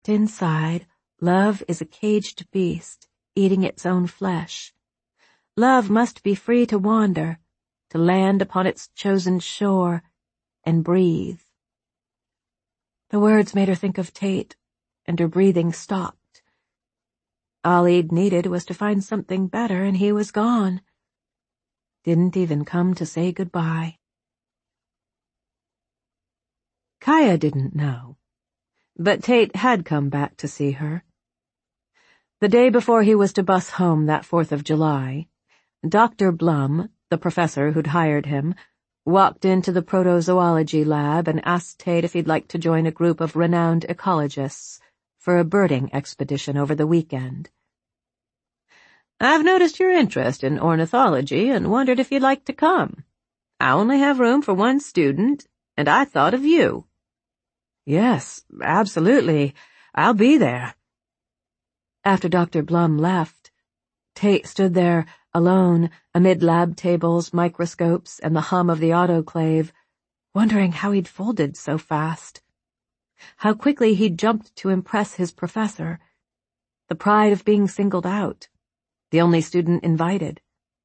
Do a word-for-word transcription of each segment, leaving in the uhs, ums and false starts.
Inside, love is a caged beast, eating its own flesh. Love must be free to wander, to land upon its chosen shore, and breathe. The words made her think of Tate, and her breathing stopped. All he'd needed was to find something better, and he was gone. Didn't even come to say goodbye. Kaya didn't know, but Tate had come back to see her. The day before he was to bus home that fourth of July, Doctor Blum, the professor who'd hired him, walked into the protozoology lab and asked Tate if he'd like to join a group of renowned ecologists for a birding expedition over the weekend. "I've noticed your interest in ornithology and wondered if you'd like to come. I only have room for one student, and I thought of you." "Yes, absolutely. I'll be there." After Doctor Blum left, Tate stood there alone amid lab tables, microscopes, and the hum of the autoclave, wondering how he'd folded so fast. How quickly he'd jumped to impress his professor. The pride of being singled out, the only student invited.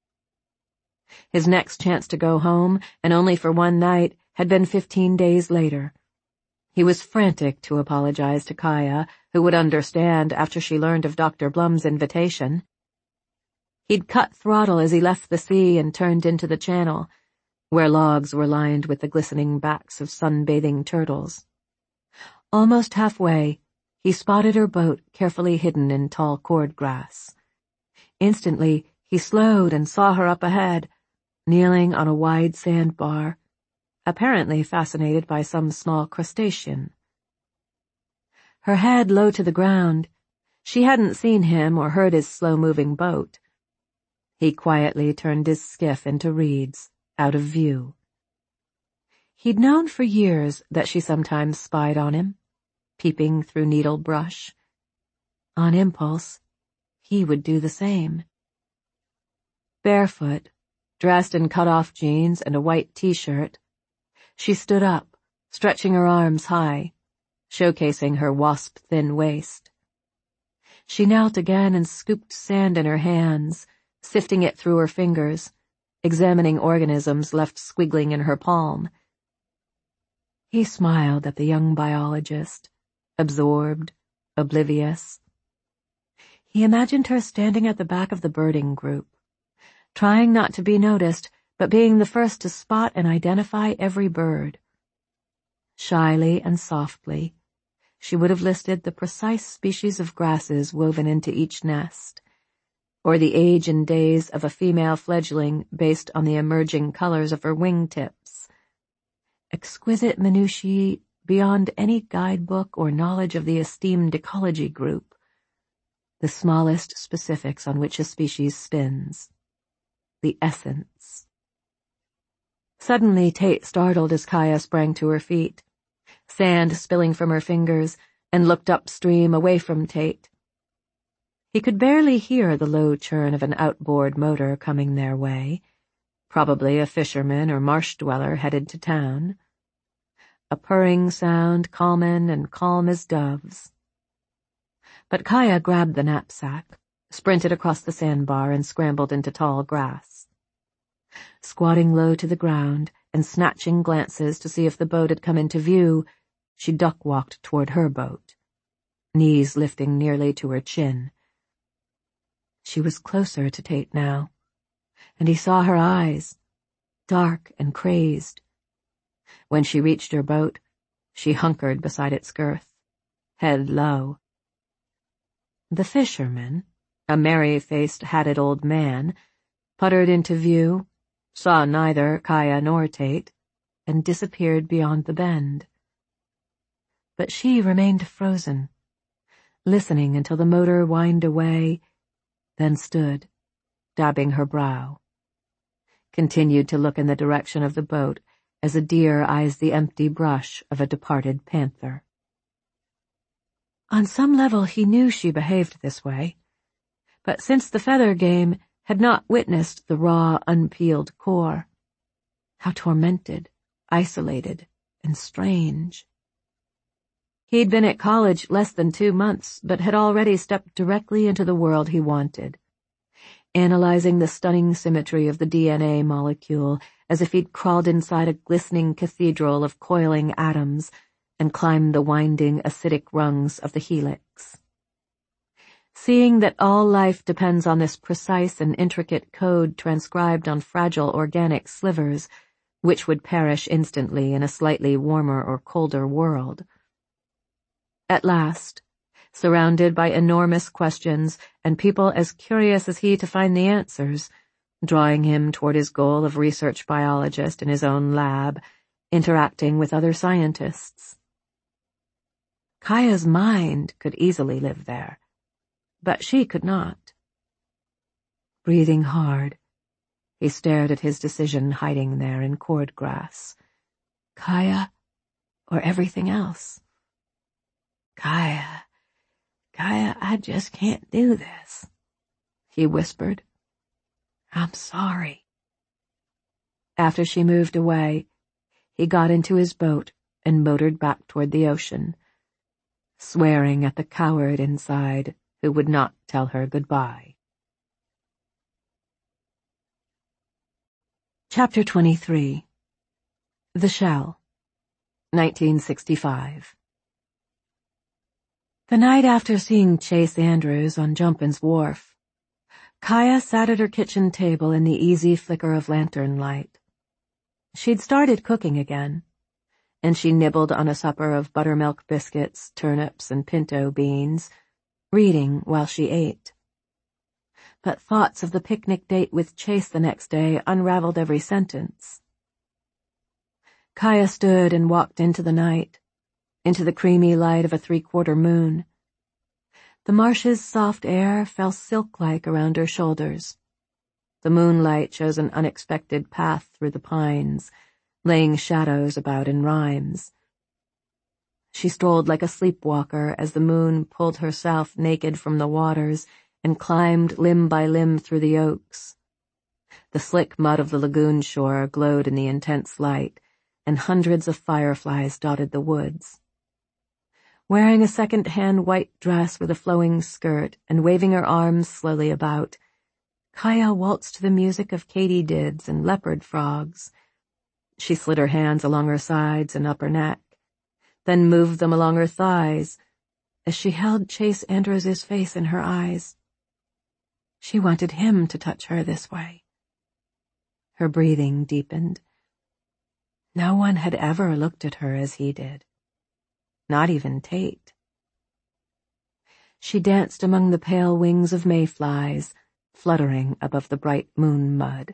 His next chance to go home, and only for one night, had been fifteen days later. He was frantic to apologize to Kaya, who would understand after she learned of Doctor Blum's invitation. He'd cut throttle as he left the sea and turned into the channel, where logs were lined with the glistening backs of sunbathing turtles. Almost halfway, he spotted her boat carefully hidden in tall cordgrass. Instantly, he slowed and saw her up ahead, kneeling on a wide sandbar, apparently fascinated by some small crustacean. Her head low to the ground, she hadn't seen him or heard his slow-moving boat. He quietly turned his skiff into reeds, out of view. He'd known for years that she sometimes spied on him, peeping through needle brush. On impulse, he would do the same. Barefoot, dressed in cut-off jeans and a white t-shirt, she stood up, stretching her arms high, showcasing her wasp-thin waist. She knelt again and scooped sand in her hands, sifting it through her fingers, examining organisms left squiggling in her palm. He smiled at the young biologist, absorbed, oblivious. He imagined her standing at the back of the birding group, trying not to be noticed, but being the first to spot and identify every bird. Shyly and softly, she would have listed the precise species of grasses woven into each nest, or the age and days of a female fledgling based on the emerging colors of her wingtips. Exquisite minutiae beyond any guidebook or knowledge of the esteemed ecology group, the smallest specifics on which a species spins, the essence. Suddenly Tate startled as Kaya sprang to her feet, sand spilling from her fingers, and looked upstream away from Tate. He could barely hear the low churn of an outboard motor coming their way, probably a fisherman or marsh dweller headed to town. A purring sound, common and calm as doves. But Kaya grabbed the knapsack, sprinted across the sandbar, and scrambled into tall grass. Squatting low to the ground and snatching glances to see if the boat had come into view, she duck-walked toward her boat, knees lifting nearly to her chin. She was closer to Tate now, and he saw her eyes, dark and crazed. When she reached her boat, she hunkered beside its girth, head low. The fisherman, a merry-faced, hatted old man, puttered into view, saw neither Kaya nor Tate, and disappeared beyond the bend. But she remained frozen, listening until the motor whined away, then stood, dabbing her brow. Continued to look in the direction of the boat as a deer eyes the empty brush of a departed panther. On some level he knew she behaved this way, but since the feather game had not witnessed the raw, unpeeled core. How tormented, isolated, and strange. He'd been at college less than two months, but had already stepped directly into the world he wanted, analyzing the stunning symmetry of the D N A molecule as if he'd crawled inside a glistening cathedral of coiling atoms and climbed the winding acidic rungs of the helix. Seeing that all life depends on this precise and intricate code transcribed on fragile organic slivers, which would perish instantly in a slightly warmer or colder world. At last, surrounded by enormous questions and people as curious as he to find the answers, drawing him toward his goal of research biologist in his own lab, interacting with other scientists. Kaya's mind could easily live there, but she could not. Breathing hard, he stared at his decision hiding there in cordgrass. Kaya or everything else? Kaya, Kaya, I just can't do this, he whispered. I'm sorry. After she moved away, he got into his boat and motored back toward the ocean, swearing at the coward inside who would not tell her goodbye. Chapter twenty-three. The Shell, nineteen sixty-five. The night after seeing Chase Andrews on Jumpin's wharf, Kaya sat at her kitchen table in the easy flicker of lantern light. She'd started cooking again, and she nibbled on a supper of buttermilk biscuits, turnips, and pinto beans, reading while she ate. But thoughts of the picnic date with Chase the next day unraveled every sentence. Kaya stood and walked into the night, into the creamy light of a three-quarter moon. The marsh's soft air fell silk-like around her shoulders. The moonlight chose an unexpected path through the pines, laying shadows about in rhymes. She strolled like a sleepwalker as the moon pulled herself naked from the waters and climbed limb by limb through the oaks. The slick mud of the lagoon shore glowed in the intense light, and hundreds of fireflies dotted the woods. Wearing a second-hand white dress with a flowing skirt and waving her arms slowly about, Kaya waltzed to the music of katydids and leopard frogs. She slid her hands along her sides and upper neck, then moved them along her thighs as she held Chase Andrews's face in her eyes. She wanted him to touch her this way. Her breathing deepened. No one had ever looked at her as he did. Not even Tate. She danced among the pale wings of mayflies, fluttering above the bright moon mud.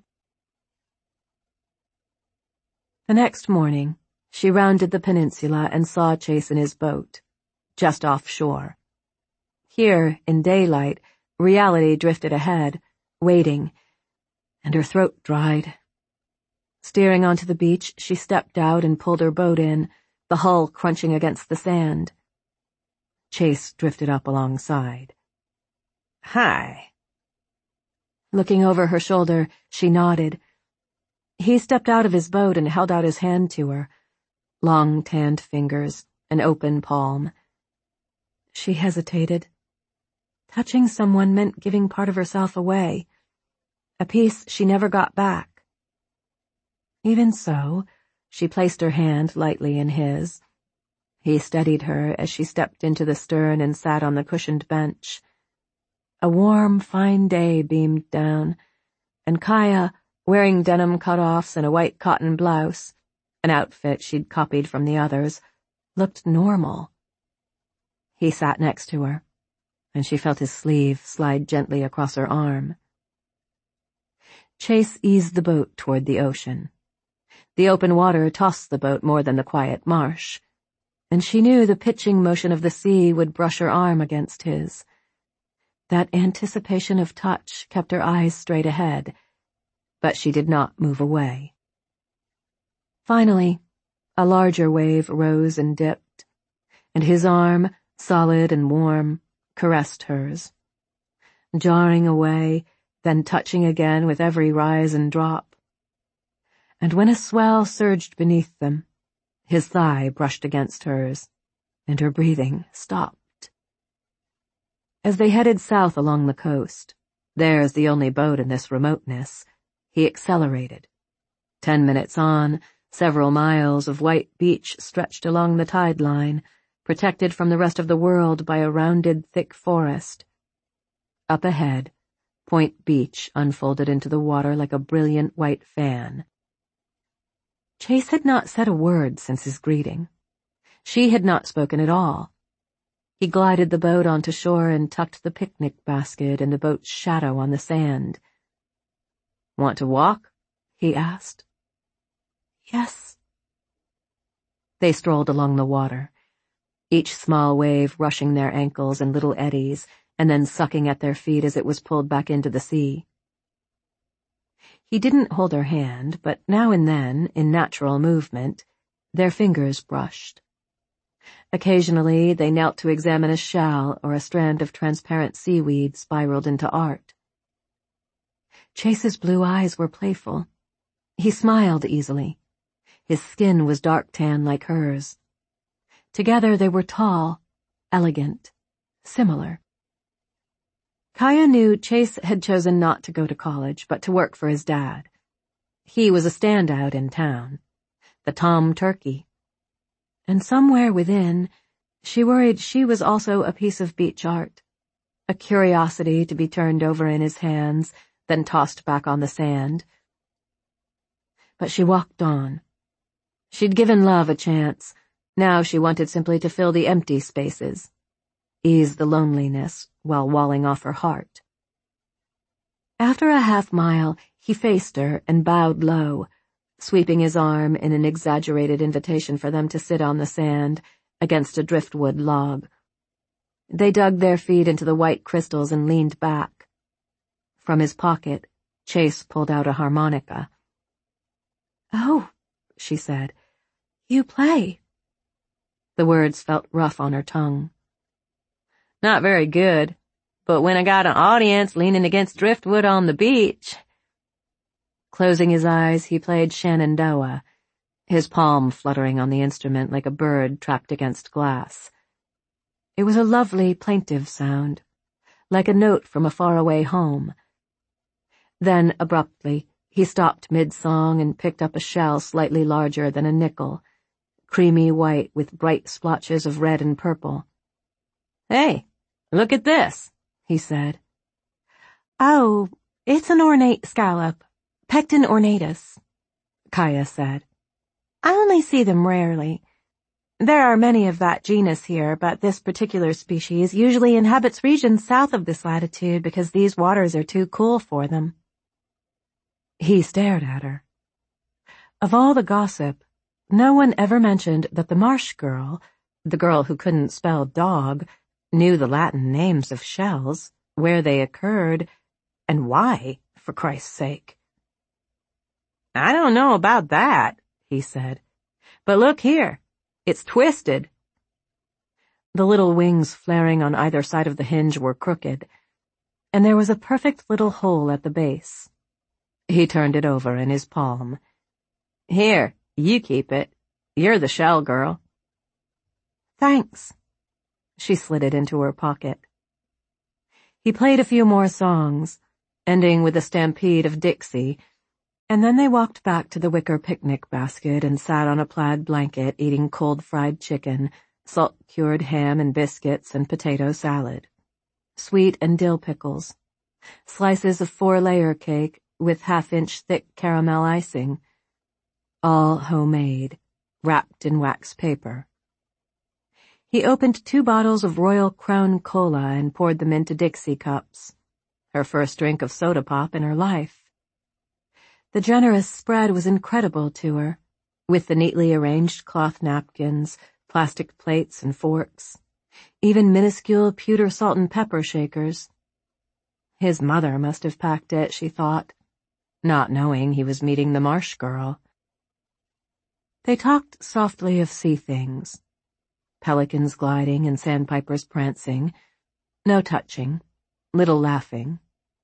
The next morning, she rounded the peninsula and saw Chase in his boat, just offshore. Here, in daylight, reality drifted ahead, waiting, and her throat dried. Steering onto the beach, she stepped out and pulled her boat in, the hull crunching against the sand. Chase drifted up alongside. Hi. Looking over her shoulder, she nodded. He stepped out of his boat and held out his hand to her, long tanned fingers, an open palm. She hesitated. Touching someone meant giving part of herself away, a piece she never got back. Even so, she placed her hand lightly in his. He steadied her as she stepped into the stern and sat on the cushioned bench. A warm, fine day beamed down, and Kaya, wearing denim cut-offs and a white cotton blouse, an outfit she'd copied from the others, looked normal. He sat next to her, and she felt his sleeve slide gently across her arm. Chase eased the boat toward the ocean. The open water tossed the boat more than the quiet marsh, and she knew the pitching motion of the sea would brush her arm against his. That anticipation of touch kept her eyes straight ahead, but she did not move away. Finally, a larger wave rose and dipped, and his arm, solid and warm, caressed hers, jarring away, then touching again with every rise and drop. And when a swell surged beneath them, his thigh brushed against hers, and her breathing stopped. As they headed south along the coast, theirs the only boat in this remoteness, he accelerated. Ten minutes on, several miles of white beach stretched along the tide line, protected from the rest of the world by a rounded, thick forest. Up ahead, Point Beach unfolded into the water like a brilliant white fan. Chase had not said a word since his greeting. She had not spoken at all. He glided the boat onto shore and tucked the picnic basket in the boat's shadow on the sand. "Want to walk?" he asked. "Yes." They strolled along the water, each small wave rushing their ankles in little eddies and then sucking at their feet as it was pulled back into the sea. He didn't hold her hand, but now and then, in natural movement, their fingers brushed. Occasionally they knelt to examine a shell or a strand of transparent seaweed spiraled into art. Chase's blue eyes were playful. He smiled easily. His skin was dark tan like hers. Together they were tall, elegant, similar. Kaya knew Chase had chosen not to go to college, but to work for his dad. He was a standout in town, the Tom Turkey. And somewhere within, she worried she was also a piece of beach art, a curiosity to be turned over in his hands, then tossed back on the sand. But she walked on. She'd given love a chance. Now she wanted simply to fill the empty spaces, ease the loneliness while walling off her heart. After a half mile, he faced her and bowed low, sweeping his arm in an exaggerated invitation for them to sit on the sand against a driftwood log. They dug their feet into the white crystals and leaned back. From his pocket, Chase pulled out a harmonica. "Oh," she said, "you play." The words felt rough on her tongue. "Not very good, but when I got an audience leaning against driftwood on the beach." Closing his eyes, he played Shenandoah, his palm fluttering on the instrument like a bird trapped against glass. It was a lovely, plaintive sound, like a note from a faraway home. Then, abruptly, he stopped mid-song and picked up a shell slightly larger than a nickel, creamy white with bright splotches of red and purple. "Hey, look at this," he said. "Oh, it's an ornate scallop, Pecten ornatus," Kaya said. "I only see them rarely. There are many of that genus here, but this particular species usually inhabits regions south of this latitude because these waters are too cool for them." He stared at her. Of all the gossip, no one ever mentioned that the Marsh girl, the girl who couldn't spell dog, knew the Latin names of shells, where they occurred, and why, for Christ's sake. "I don't know about that," he said, "but look here, it's twisted." The little wings flaring on either side of the hinge were crooked, and there was a perfect little hole at the base. He turned it over in his palm. "Here, you keep it. You're the shell girl." "Thanks." She slid it into her pocket. He played a few more songs, ending with a stampede of Dixie, and then they walked back to the wicker picnic basket and sat on a plaid blanket eating cold fried chicken, salt-cured ham and biscuits and potato salad, sweet and dill pickles, slices of four-layer cake with half-inch thick caramel icing, all homemade, wrapped in wax paper. He opened two bottles of Royal Crown Cola and poured them into Dixie cups, her first drink of soda pop in her life. The generous spread was incredible to her, with the neatly arranged cloth napkins, plastic plates and forks, even minuscule pewter salt and pepper shakers. His mother must have packed it, she thought, not knowing he was meeting the Marsh girl. They talked softly of sea things, pelicans gliding and sandpipers prancing, no touching, little laughing.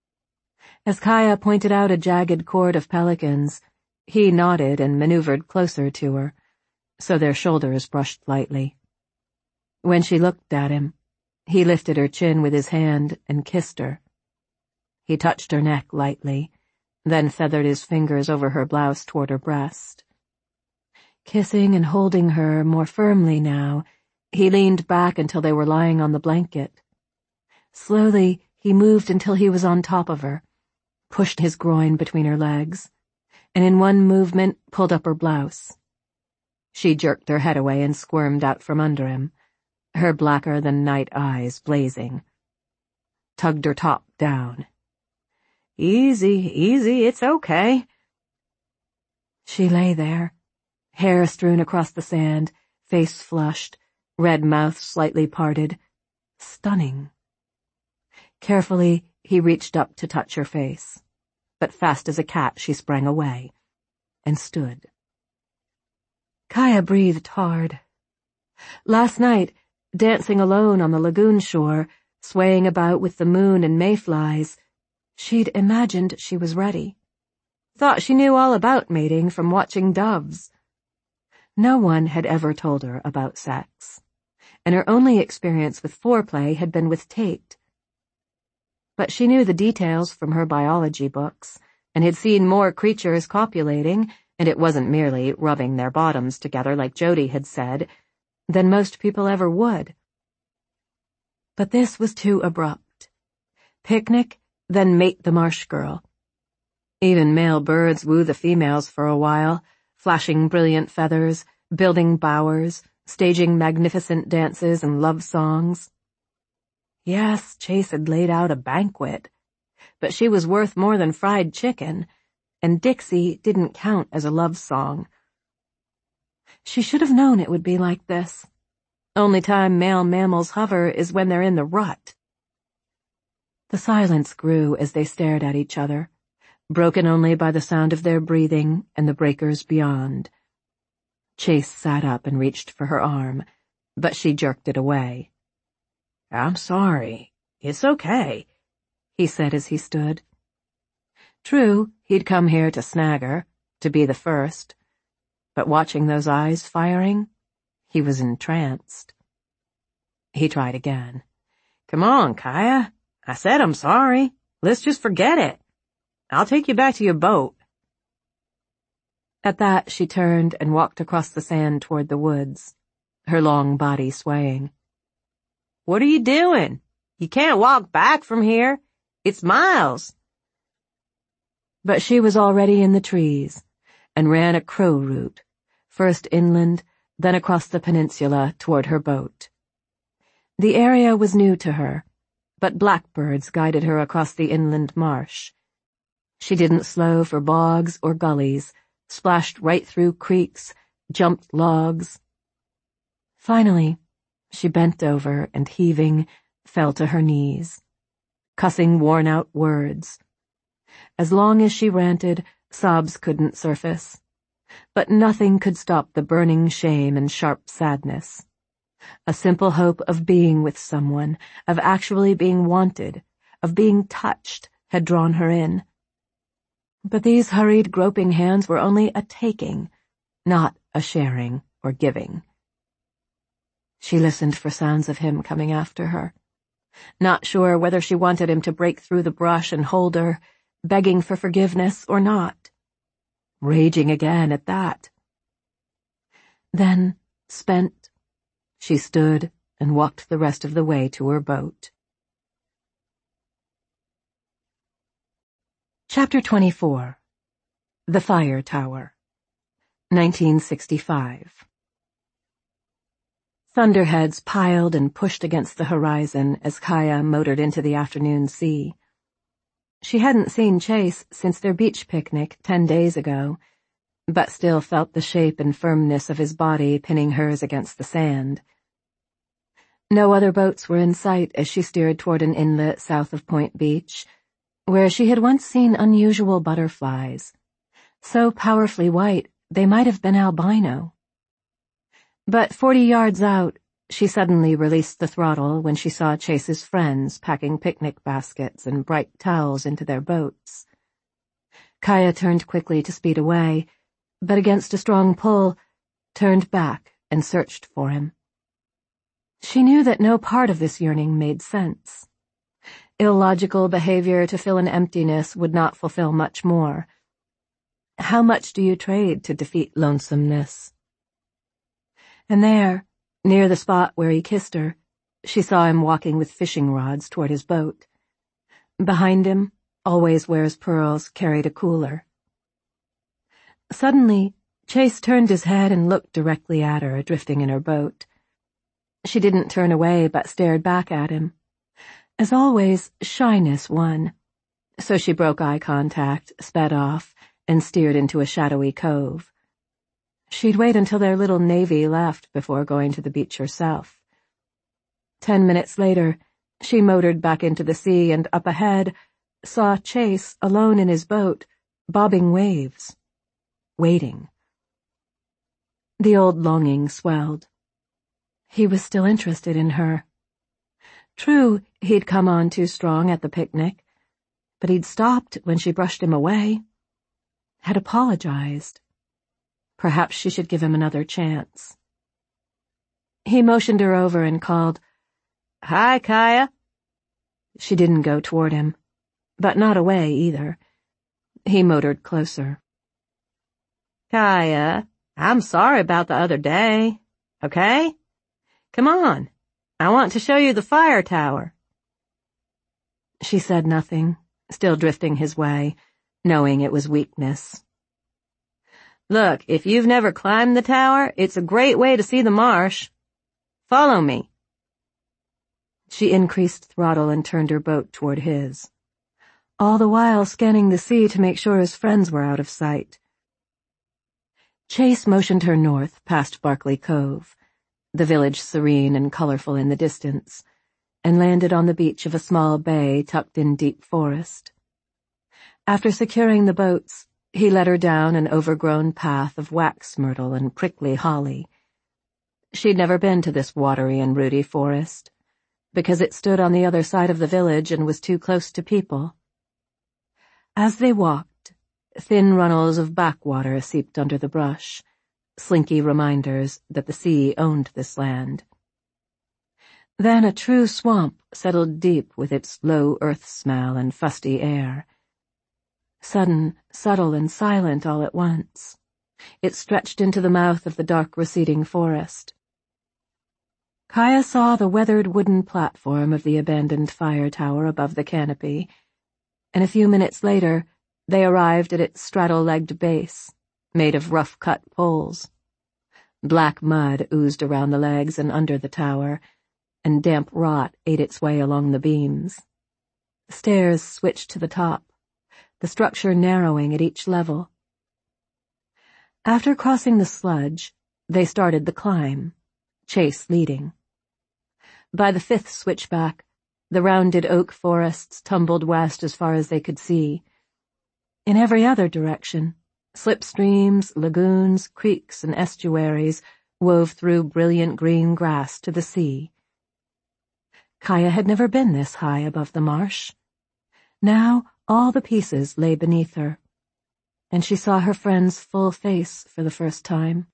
As Kaya pointed out a jagged cord of pelicans, he nodded and maneuvered closer to her, so their shoulders brushed lightly. When she looked at him, he lifted her chin with his hand and kissed her. He touched her neck lightly, then feathered his fingers over her blouse toward her breast. Kissing and holding her more firmly now, he leaned back until they were lying on the blanket. Slowly, he moved until he was on top of her, pushed his groin between her legs, and in one movement pulled up her blouse. She jerked her head away and squirmed out from under him, her blacker-than-night eyes blazing. Tugged her top down. Easy, easy, it's okay. She lay there, hair strewn across the sand, face flushed, red mouth slightly parted. Stunning. Carefully, he reached up to touch her face, but fast as a cat she sprang away, and stood. Kaya breathed hard. Last night, dancing alone on the lagoon shore, swaying about with the moon and mayflies, she'd imagined she was ready. Thought she knew all about mating from watching doves. No one had ever told her about sex, and her only experience with foreplay had been with Tate. But she knew the details from her biology books, and had seen more creatures copulating, and it wasn't merely rubbing their bottoms together like Jody had said, than most people ever would. But this was too abrupt. Picnic, then mate the marsh girl. Even male birds woo the females for a while, flashing brilliant feathers, building bowers, staging magnificent dances and love songs. Yes, Chase had laid out a banquet, but she was worth more than fried chicken, and Dixie didn't count as a love song. She should have known it would be like this. Only time male mammals hover is when they're in the rut. The silence grew as they stared at each other, broken only by the sound of their breathing and the breakers beyond. Chase sat up and reached for her arm, but she jerked it away. "I'm sorry. It's okay," he said as he stood. True, he'd come here to snag her, to be the first, but watching those eyes firing, he was entranced. He tried again. "Come on, Kaya. I said I'm sorry. Let's just forget it. I'll take you back to your boat." At that, she turned and walked across the sand toward the woods, her long body swaying. "What are you doing? You can't walk back from here. It's miles." But she was already in the trees, and ran a crow route, first inland, then across the peninsula toward her boat. The area was new to her, but blackbirds guided her across the inland marsh. She didn't slow for bogs or gullies, splashed right through creeks, jumped logs. Finally, she bent over and, heaving, fell to her knees, cussing worn-out words. As long as she ranted, sobs couldn't surface, but nothing could stop the burning shame and sharp sadness. A simple hope of being with someone, of actually being wanted, of being touched, had drawn her in. But these hurried, groping hands were only a taking, not a sharing or giving. She listened for sounds of him coming after her, not sure whether she wanted him to break through the brush and hold her, begging for forgiveness or not. Raging again at that. Then, spent, she stood and walked the rest of the way to her boat. Chapter twenty-four. The Fire Tower. nineteen sixty-five. Thunderheads piled and pushed against the horizon as Kaya motored into the afternoon sea. She hadn't seen Chase since their beach picnic ten days ago, but still felt the shape and firmness of his body pinning hers against the sand. No other boats were in sight as she steered toward an inlet south of Point Beach, where she had once seen unusual butterflies, so powerfully white they might have been albino. But forty yards out, she suddenly released the throttle when she saw Chase's friends packing picnic baskets and bright towels into their boats. Kaya turned quickly to speed away, but against a strong pull, turned back and searched for him. She knew that no part of this yearning made sense. Illogical behavior to fill an emptiness would not fulfill much more. How much do you trade to defeat lonesomeness? And there, near the spot where he kissed her, she saw him walking with fishing rods toward his boat. Behind him, Always Wears Pearls carried a cooler. Suddenly, Chase turned his head and looked directly at her, drifting in her boat. She didn't turn away, but stared back at him. As always, shyness won. So she broke eye contact, sped off, and steered into a shadowy cove. She'd wait until their little navy left before going to the beach herself. Ten minutes later, she motored back into the sea and up ahead saw Chase alone in his boat, bobbing waves, waiting. The old longing swelled. He was still interested in her. True, he'd come on too strong at the picnic, but he'd stopped when she brushed him away, had apologized. Perhaps she should give him another chance. He motioned her over and called, "Hi, Kaya." She didn't go toward him, but not away either. He motored closer. "Kaya, I'm sorry about the other day, okay? Come on, I want to show you the fire tower." She said nothing, still drifting his way, knowing it was weakness. "Look, if you've never climbed the tower, it's a great way to see the marsh. Follow me." She increased throttle and turned her boat toward his, all the while scanning the sea to make sure his friends were out of sight. Chase motioned her north past Barkley Cove, the village serene and colorful in the distance, and landed on the beach of a small bay tucked in deep forest. After securing the boats, he led her down an overgrown path of wax myrtle and prickly holly. She'd never been to this watery and rooty forest, because it stood on the other side of the village and was too close to people. As they walked, thin runnels of backwater seeped under the brush, slinky reminders that the sea owned this land. Then a true swamp settled deep with its low earth smell and fusty air. Sudden, subtle, and silent all at once, it stretched into the mouth of the dark receding forest. Kaya saw the weathered wooden platform of the abandoned fire tower above the canopy, and a few minutes later they arrived at its straddle-legged base, made of rough-cut poles. Black mud oozed around the legs and under the tower, and damp rot ate its way along the beams. Stairs switched to the top, the structure narrowing at each level. After crossing the sludge, they started the climb, Chase leading. By the fifth switchback, the rounded oak forests tumbled west as far as they could see. In every other direction, slipstreams, lagoons, creeks, and estuaries wove through brilliant green grass to the sea. Kaya had never been this high above the marsh. Now all the pieces lay beneath her, and she saw her friend's full face for the first time.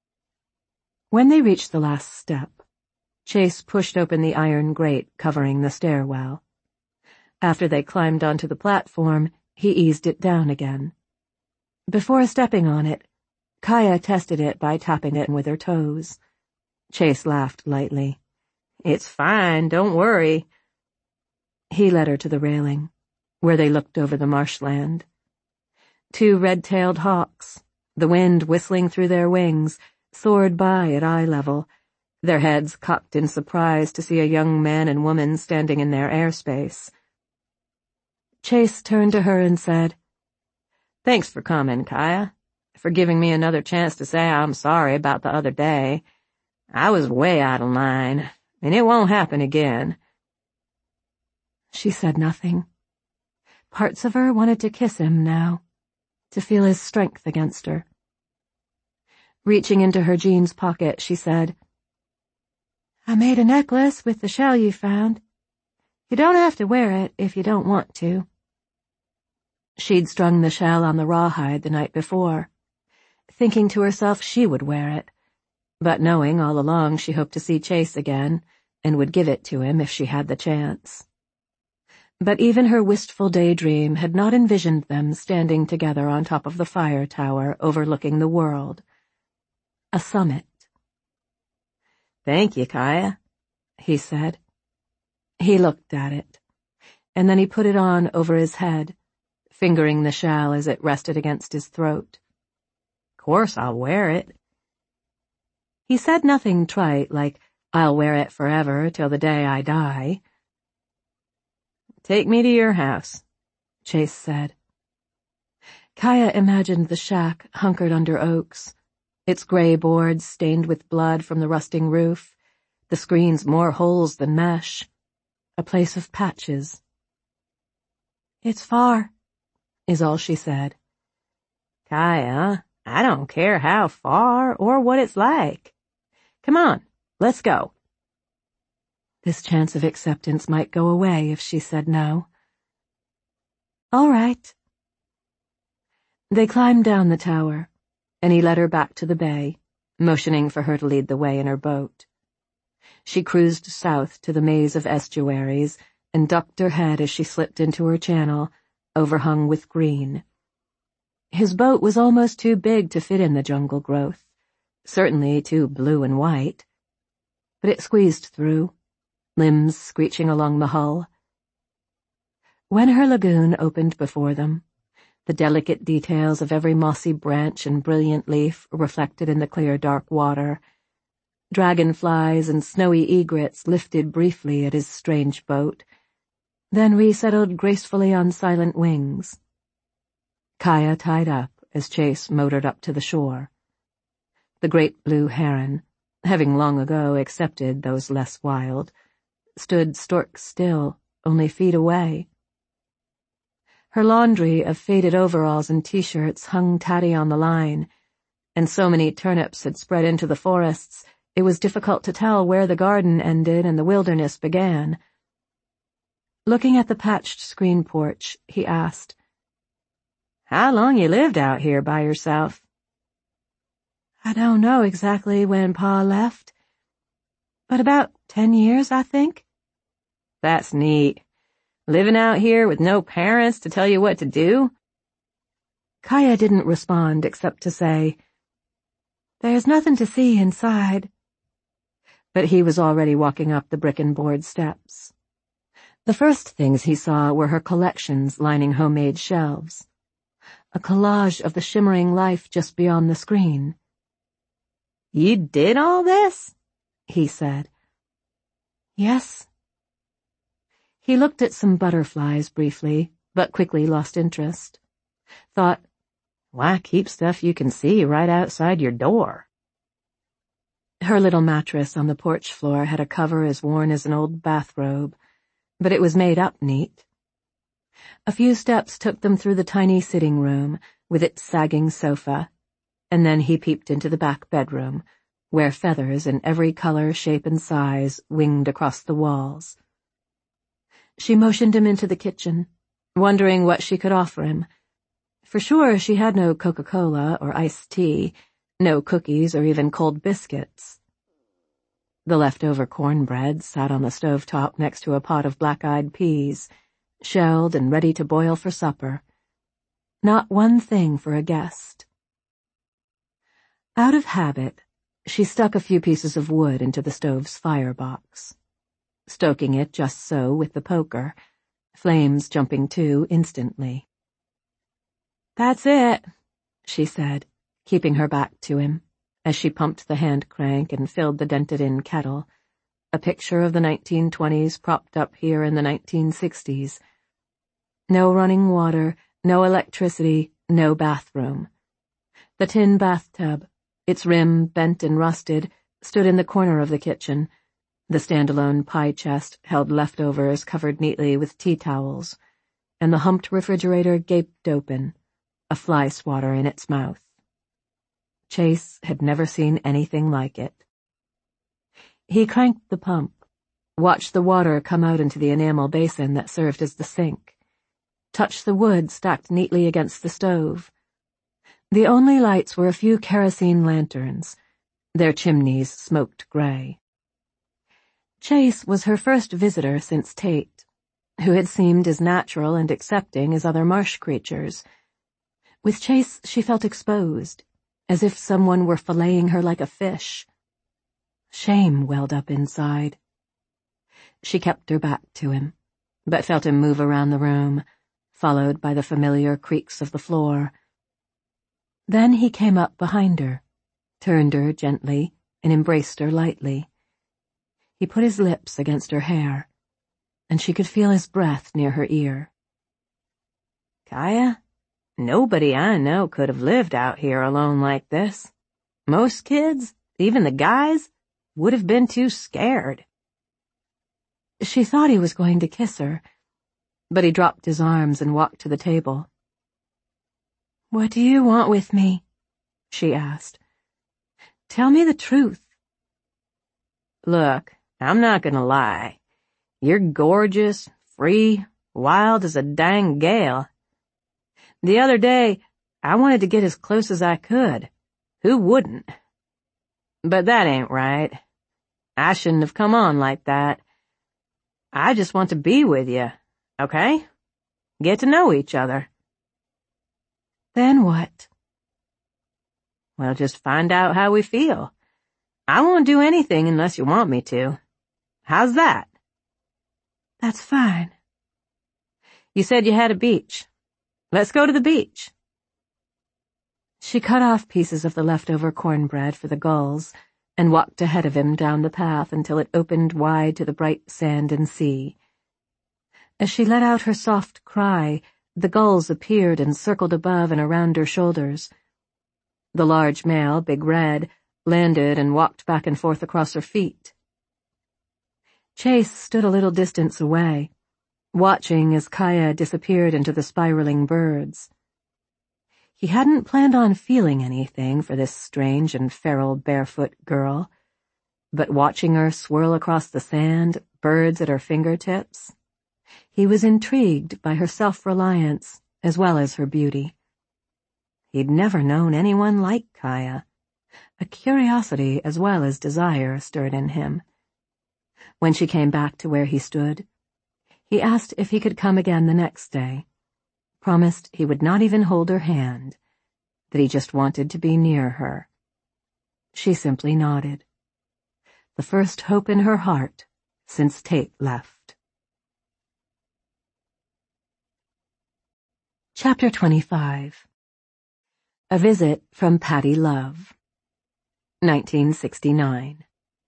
When they reached the last step, Chase pushed open the iron grate covering the stairwell. After they climbed onto the platform, he eased it down again. Before stepping on it, Kaya tested it by tapping it with her toes. Chase laughed lightly. "It's fine, don't worry." He led her to the railing, where they looked over the marshland. Two red-tailed hawks, the wind whistling through their wings, soared by at eye level, their heads cocked in surprise to see a young man and woman standing in their airspace. Chase turned to her and said, "Thanks for coming, Kaya, for giving me another chance to say I'm sorry about the other day. I was way out of line, and it won't happen again." She said nothing. Parts of her wanted to kiss him now, to feel his strength against her. Reaching into her jeans pocket, she said, "I made a necklace with the shell you found. You don't have to wear it if you don't want to." She'd strung the shell on the rawhide the night before, thinking to herself she would wear it, but knowing all along she hoped to see Chase again, and would give it to him if she had the chance. But even her wistful daydream had not envisioned them standing together on top of the fire tower overlooking the world. A summit. "Thank you, Kaya," he said. He looked at it, and then he put it on over his head, fingering the shawl as it rested against his throat. "Course I'll wear it." He said nothing trite like, "I'll wear it forever till the day I die." "Take me to your house," Chase said. Kaya imagined the shack hunkered under oaks, its gray boards stained with blood from the rusting roof, the screens more holes than mesh, a place of patches. "It's far," is all she said. "Kaya, I don't care how far or what it's like. Come on, let's go." This chance of acceptance might go away if she said no. "All right." They climbed down the tower, and he led her back to the bay, motioning for her to lead the way in her boat. She cruised south to the maze of estuaries and ducked her head as she slipped into her channel, overhung with green. His boat was almost too big to fit in the jungle growth, certainly too blue and white. But it squeezed through, limbs screeching along the hull. When her lagoon opened before them, the delicate details of every mossy branch and brilliant leaf reflected in the clear dark water, dragonflies and snowy egrets lifted briefly at his strange boat, then resettled gracefully on silent wings. Kaya tied up as Chase motored up to the shore. The great blue heron, having long ago accepted those less wild, stood stork still, only feet away. Her laundry of faded overalls and t-shirts hung tatty on the line, and so many turnips had spread into the forests it was difficult to tell where the garden ended and the wilderness began. Looking at the patched screen porch, he asked, "How long you lived out here by yourself?" "I don't know exactly when Pa left, but about ten years, I think." "That's neat. Living out here with no parents to tell you what to do?" Kaya didn't respond except to say, "There's nothing to see inside." But he was already walking up the brick and board steps. The first things he saw were her collections lining homemade shelves, a collage of the shimmering life just beyond the screen. "You did all this?" he said. "Yes." He looked at some butterflies briefly, but quickly lost interest. Thought, why keep stuff you can see right outside your door? Her little mattress on the porch floor had a cover as worn as an old bathrobe, but it was made up neat. A few steps took them through the tiny sitting room with its sagging sofa, and then he peeped into the back bedroom, where feathers in every color, shape, and size winged across the walls. She motioned him into the kitchen, wondering what she could offer him. For sure she had no Coca-Cola or iced tea, no cookies or even cold biscuits. The leftover cornbread sat on the stovetop next to a pot of black-eyed peas, shelled and ready to boil for supper. Not one thing for a guest. Out of habit, she stuck a few pieces of wood into the stove's firebox, stoking it just so with the poker, flames jumping too instantly. "That's it," she said, keeping her back to him, as she pumped the hand crank and filled the dented-in kettle, a picture of the nineteen twenties propped up here in the nineteen sixties. No running water, no electricity, no bathroom. The tin bathtub, its rim bent and rusted, stood in the corner of the kitchen. The standalone pie chest held leftovers covered neatly with tea towels, and the humped refrigerator gaped open, a fly swatter in its mouth. Chase had never seen anything like it. He cranked the pump, watched the water come out into the enamel basin that served as the sink, touched the wood stacked neatly against the stove. The only lights were a few kerosene lanterns. Their chimneys smoked gray. Chase was her first visitor since Tate, who had seemed as natural and accepting as other marsh creatures. With Chase she felt exposed, as if someone were filleting her like a fish. Shame welled up inside. She kept her back to him, but felt him move around the room, followed by the familiar creaks of the floor. Then he came up behind her, turned her gently, and embraced her lightly. He put his lips against her hair, and she could feel his breath near her ear. Kaya, nobody I know could have lived out here alone like this. Most kids, even the guys, would have been too scared. She thought he was going to kiss her, but he dropped his arms and walked to the table. "What do you want with me?" she asked. "Tell me the truth." Look, I'm not gonna lie. You're gorgeous, free, wild as a dang gale. The other day, I wanted to get as close as I could. Who wouldn't? But that ain't right. I shouldn't have come on like that. I just want to be with you, okay? Get to know each other. Then what? Well, just find out how we feel. I won't do anything unless you want me to. How's that? That's fine. You said you had a beach. Let's go to the beach. She cut off pieces of the leftover cornbread for the gulls and walked ahead of him down the path until it opened wide to the bright sand and sea. As she let out her soft cry, the gulls appeared and circled above and around her shoulders. The large male, Big Red, landed and walked back and forth across her feet. Chase stood a little distance away, watching as Kaya disappeared into the spiraling birds. He hadn't planned on feeling anything for this strange and feral barefoot girl, but watching her swirl across the sand, birds at her fingertips, he was intrigued by her self-reliance as well as her beauty. He'd never known anyone like Kaya. A curiosity as well as desire stirred in him. When she came back to where he stood, he asked if he could come again the next day, promised he would not even hold her hand, that he just wanted to be near her. She simply nodded. The first hope in her heart since Tate left. Chapter twenty-five. A Visit from Patty Love. nineteen sixty-nine.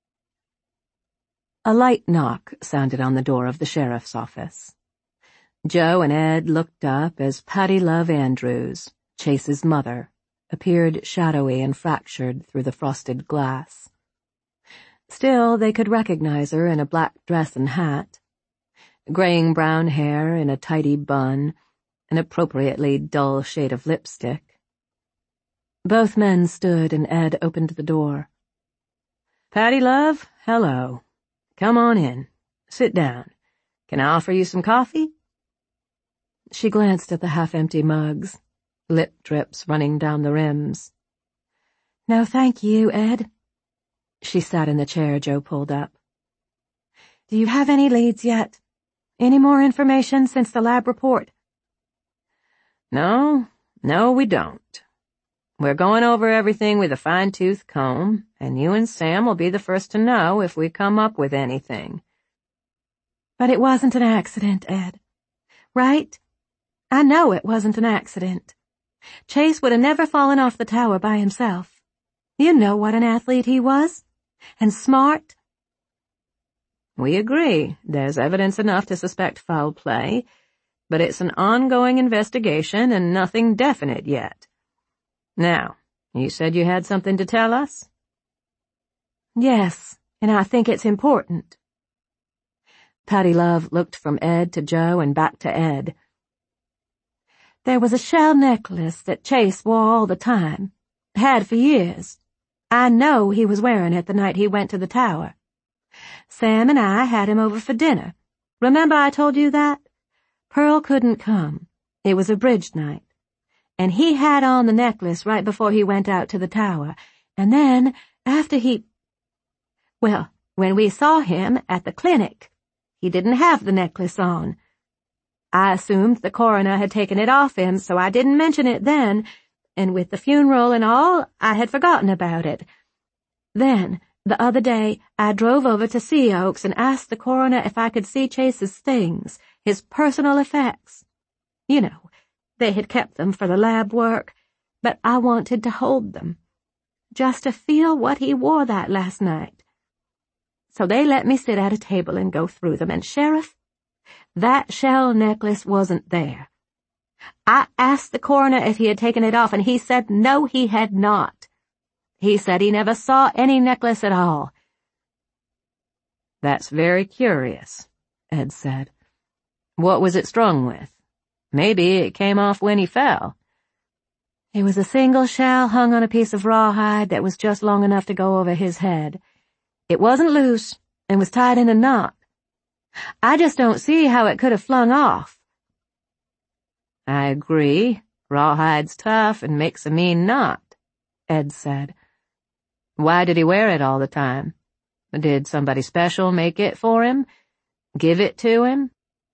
A light knock sounded on the door of the sheriff's office. Joe and Ed looked up as Patty Love Andrews, Chase's mother, appeared shadowy and fractured through the frosted glass. Still, they could recognize her in a black dress and hat, graying brown hair in a tidy bun, an appropriately dull shade of lipstick. Both men stood and Ed opened the door. "Patty Love, hello. Come on in. Sit down. Can I offer you some coffee?" She glanced at the half-empty mugs, lip drips running down the rims. "No, thank you, Ed." She sat in the chair Joe pulled up. "Do you have any leads yet? Any more information since the lab report?" No, no, we don't. We're going over everything with a fine-tooth comb, and you and Sam will be the first to know if we come up with anything. But it wasn't an accident, Ed. Right? I know it wasn't an accident. Chase would have never fallen off the tower by himself. You know what an athlete he was. And smart. We agree there's evidence enough to suspect foul play, but it's an ongoing investigation and nothing definite yet. Now, you said you had something to tell us? Yes, and I think it's important. Patty Love looked from Ed to Joe and back to Ed. There was a shell necklace that Chase wore all the time, had for years. I know he was wearing it the night he went to the tower. Sam and I had him over for dinner. Remember I told you that? Pearl couldn't come. It was a bridge night. And he had on the necklace right before he went out to the tower. And then, after he... Well, When we saw him at the clinic, he didn't have the necklace on. I assumed the coroner had taken it off him, so I didn't mention it then, and with the funeral and all, I had forgotten about it. Then, the other day, I drove over to Sea Oaks and asked the coroner if I could see Chase's things, his personal effects. You know, they had kept them for the lab work, but I wanted to hold them, just to feel what he wore that last night. So they let me sit at a table and go through them, and Sheriff, that shell necklace wasn't there. I asked the coroner if he had taken it off, and he said no, he had not. He said he never saw any necklace at all. That's very curious, Ed said. What was it strung with? Maybe it came off when he fell. It was a single shell hung on a piece of rawhide that was just long enough to go over his head. It wasn't loose and was tied in a knot. I just don't see how it could have flung off. I agree. Rawhide's tough and makes a mean knot, Ed said. Why did he wear it all the time? Did somebody special make it for him? Give it to him?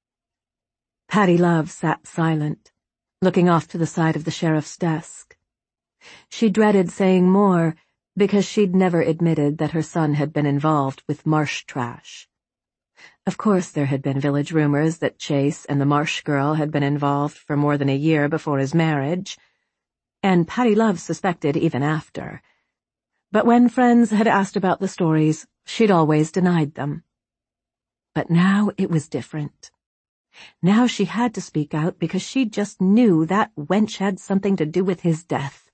Patty Love sat silent, looking off to the side of the sheriff's desk. She dreaded saying more, because she'd never admitted that her son had been involved with marsh trash. Of course there had been village rumors that Chase and the Marsh girl had been involved for more than a year before his marriage, and Patty Love suspected even after. But when friends had asked about the stories, she'd always denied them. But now it was different. Now she had to speak out because she just knew that wench had something to do with his death.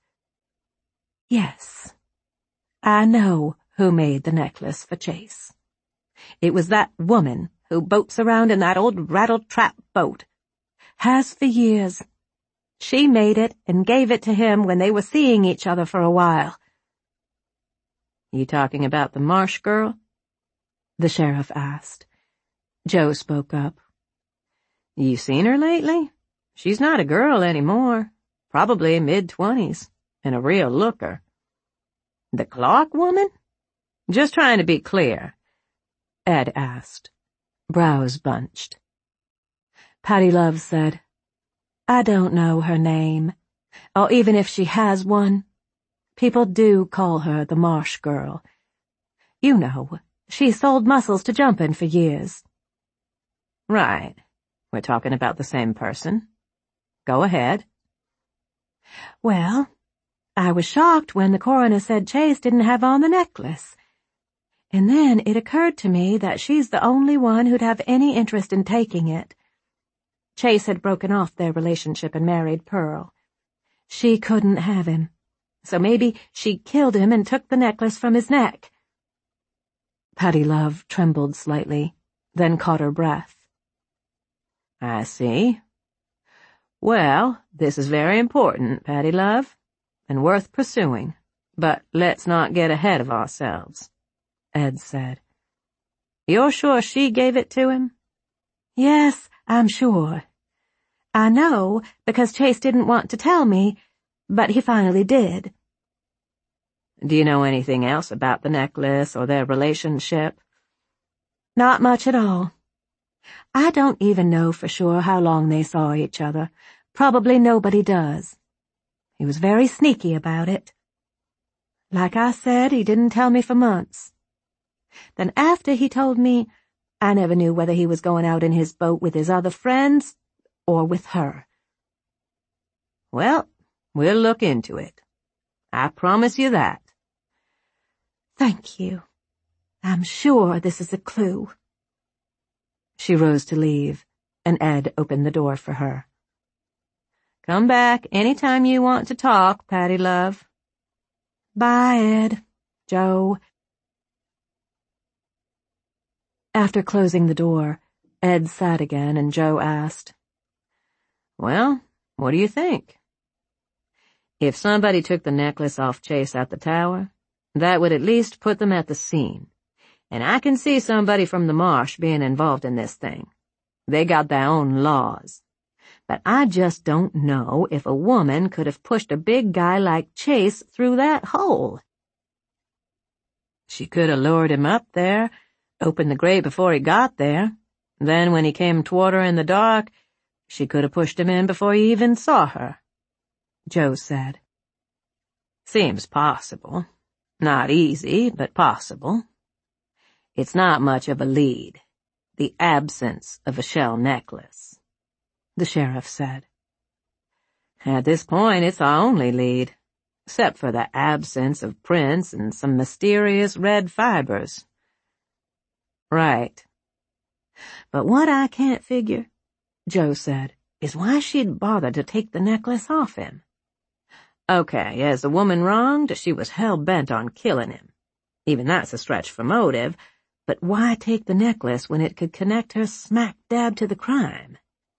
Yes. I know who made the necklace for Chase. It was that woman who boats around in that old rattle-trap boat. Has for years. She made it and gave it to him when they were seeing each other for a while. You talking about the Marsh girl? The sheriff asked. Joe spoke up. You seen her lately? She's not a girl anymore. Probably mid-twenties, and a real looker. The Clark woman? Just trying to be clear, Ed asked, brows bunched. Patty Love said, I don't know her name, or even if she has one. People do call her the Marsh girl. You know, she sold mussels to Jumpin' for years. Right. We're talking about the same person. Go ahead. Well, I was shocked when the coroner said Chase didn't have on the necklace. And then it occurred to me that she's the only one who'd have any interest in taking it. Chase had broken off their relationship and married Pearl. She couldn't have him, so maybe she killed him and took the necklace from his neck. Patty Love trembled slightly, then caught her breath. I see. Well, this is very important, Patty Love, and worth pursuing, but let's not get ahead of ourselves, Ed said. You're sure she gave it to him? Yes, I'm sure. I know, because Chase didn't want to tell me, but he finally did. Do you know anything else about the necklace or their relationship? Not much at all. I don't even know for sure how long they saw each other. Probably nobody does. He was very sneaky about it. Like I said, he didn't tell me for months. Then after he told me, I never knew whether he was going out in his boat with his other friends or with her. Well, we'll look into it. I promise you that. Thank you. I'm sure this is a clue. She rose to leave, and Ed opened the door for her. Come back any time you want to talk, Patty Love. Bye, Ed. Joe. After closing the door, Ed sat again and Joe asked, Well, what do you think? If somebody took the necklace off Chase at the tower, that would at least put them at the scene. And I can see somebody from the marsh being involved in this thing. They got their own laws. But I just don't know if a woman could have pushed a big guy like Chase through that hole. She could have lured him up there, opened the grate before he got there. Then when he came toward her in the dark, she could have pushed him in before he even saw her, Joe said. Seems possible. Not easy, but possible. It's not much of a lead. The absence of a shell necklace, the sheriff said. At this point, it's our only lead, except for the absence of prints and some mysterious red fibers. Right. But what I can't figure, Joe said, is why she'd bother to take the necklace off him. Okay, as the woman wronged, she was hell-bent on killing him. Even that's a stretch for motive, but why take the necklace when it could connect her smack dab to the crime?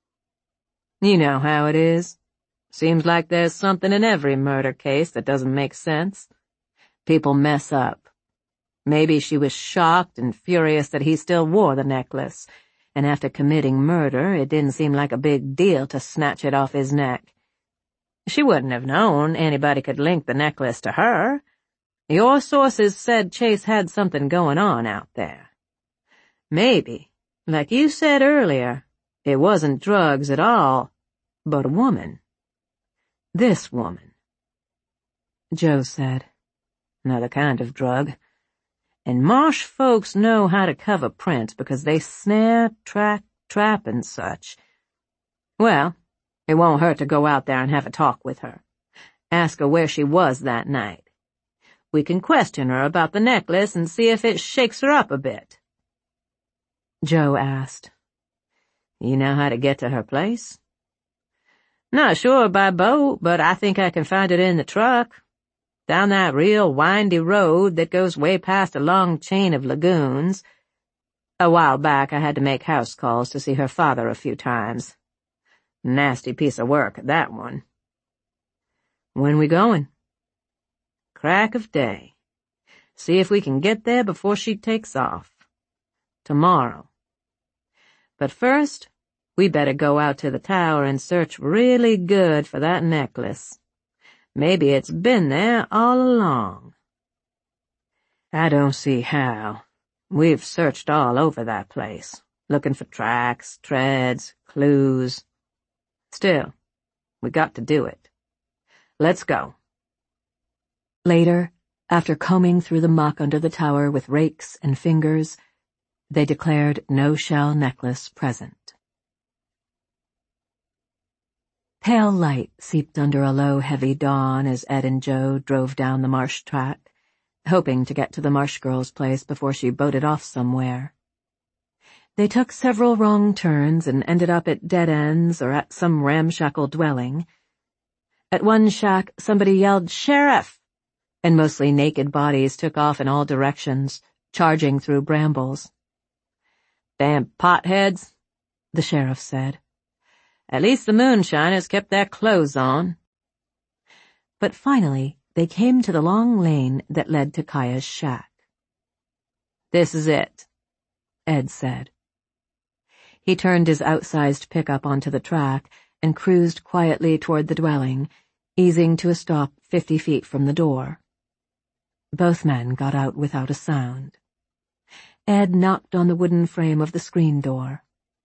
You know how it is. Seems like there's something in every murder case that doesn't make sense. People mess up. Maybe she was shocked and furious that he still wore the necklace, and after committing murder, it didn't seem like a big deal to snatch it off his neck. She wouldn't have known anybody could link the necklace to her. Your sources said Chase had something going on out there. Maybe, like you said earlier, it wasn't drugs at all, but a woman. This woman. Joe said. Another kind of drug. And marsh folks know how to cover prints because they snare, track, trap, and such. Well, it won't hurt to go out there and have a talk with her. Ask her where she was that night. We can question her about the necklace and see if it shakes her up a bit. Joe asked. You know how to get to her place? Not sure by boat, but I think I can find it in the truck. Down that real windy road that goes way past a long chain of lagoons. A while back I had to make house calls to see her father a few times. Nasty piece of work, that one. When we going? Crack of day. See if we can get there before she takes off. Tomorrow. But first, we better go out to the tower and search really good for that necklace. Maybe it's been there all along. I don't see how. We've searched all over that place, looking for tracks, treads, clues. Still, we got to do it. Let's go. Later, after combing through the muck under the tower with rakes and fingers, they declared no shell necklace present. Pale light seeped under a low, heavy dawn as Ed and Joe drove down the marsh track, hoping to get to the Marsh girl's place before she boated off somewhere. They took several wrong turns and ended up at dead ends or at some ramshackle dwelling. At one shack, somebody yelled, "Sheriff!" and mostly naked bodies took off in all directions, charging through brambles. Damn potheads, the sheriff said. At least the moonshiners kept their clothes on. But finally, they came to the long lane that led to Kaya's shack. This is it, Ed said. He turned his outsized pickup onto the track and cruised quietly toward the dwelling, easing to a stop fifty feet from the door. Both men got out without a sound. Ed knocked on the wooden frame of the screen door.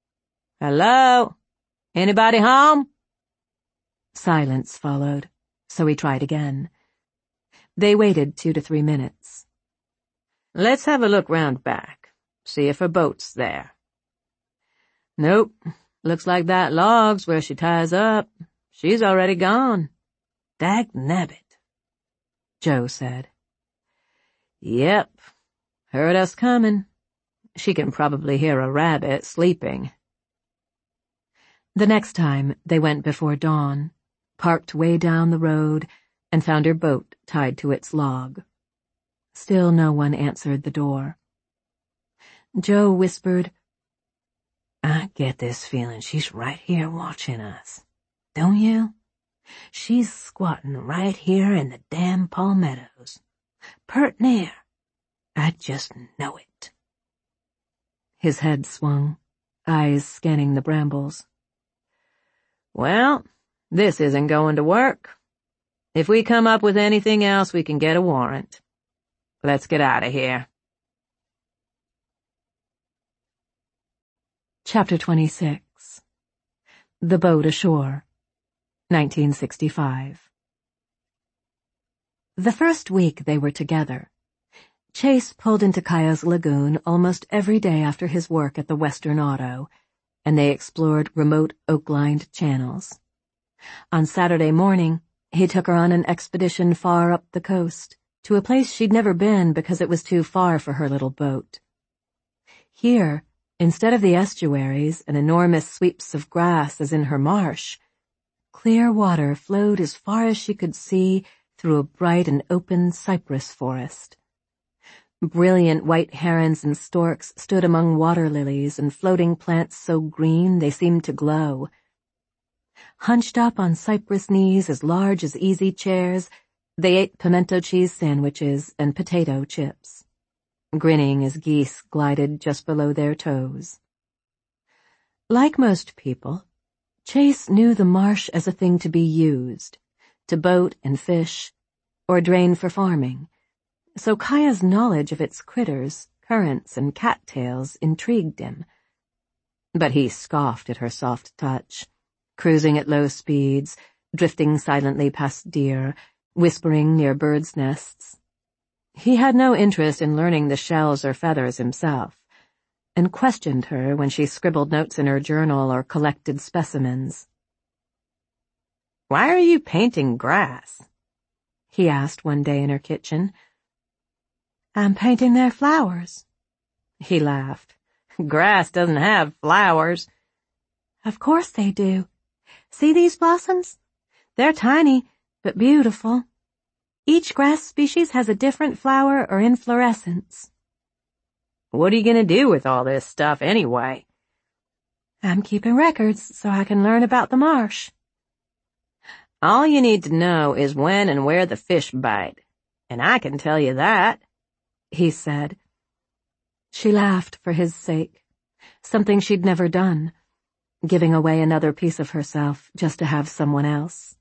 Hello? Anybody home? Silence followed, so he tried again. They waited two to three minutes. Let's have a look round back, see if her boat's there. Nope, looks like that log's where she ties up. She's already gone. Dagnabbit, Joe said. Yep, heard us coming. She can probably hear a rabbit sleeping. The next time, they went before dawn, parked way down the road, and found her boat tied to its log. Still no one answered the door. Joe whispered, I get this feeling she's right here watching us. Don't you? She's squatting right here in the damn palmettos. Pert near. I just know it. His head swung, eyes scanning the brambles. Well, this isn't going to work. If we come up with anything else, we can get a warrant. Let's get out of here. Chapter twenty-six. The Boat Ashore, nineteen sixty-five. The first week they were together, Chase pulled into Kaya's lagoon almost every day after his work at the Western Auto, and they explored remote oak-lined channels. On Saturday morning, he took her on an expedition far up the coast, to a place she'd never been because it was too far for her little boat. Here, instead of the estuaries and enormous sweeps of grass as in her marsh, clear water flowed as far as she could see through a bright and open cypress forest. Brilliant white herons and storks stood among water lilies and floating plants so green they seemed to glow. Hunched up on cypress knees as large as easy chairs, they ate pimento cheese sandwiches and potato chips, grinning as geese glided just below their toes. Like most people, Chase knew the marsh as a thing to be used, to boat and fish, or drain for farming, so Kaya's knowledge of its critters, currents, and cattails intrigued him. But he scoffed at her soft touch, cruising at low speeds, drifting silently past deer, whispering near birds' nests. He had no interest in learning the shells or feathers himself, and questioned her when she scribbled notes in her journal or collected specimens. "Why are you painting grass?" he asked one day in her kitchen. "I'm painting their flowers," he laughed. "Grass doesn't have flowers." "Of course they do. See these blossoms? They're tiny, but beautiful. Each grass species has a different flower or inflorescence." "What are you going to do with all this stuff anyway?" "I'm keeping records so I can learn about the marsh." "All you need to know is when and where the fish bite, and I can tell you that," he said. She laughed for his sake, something she'd never done, giving away another piece of herself just to have someone else.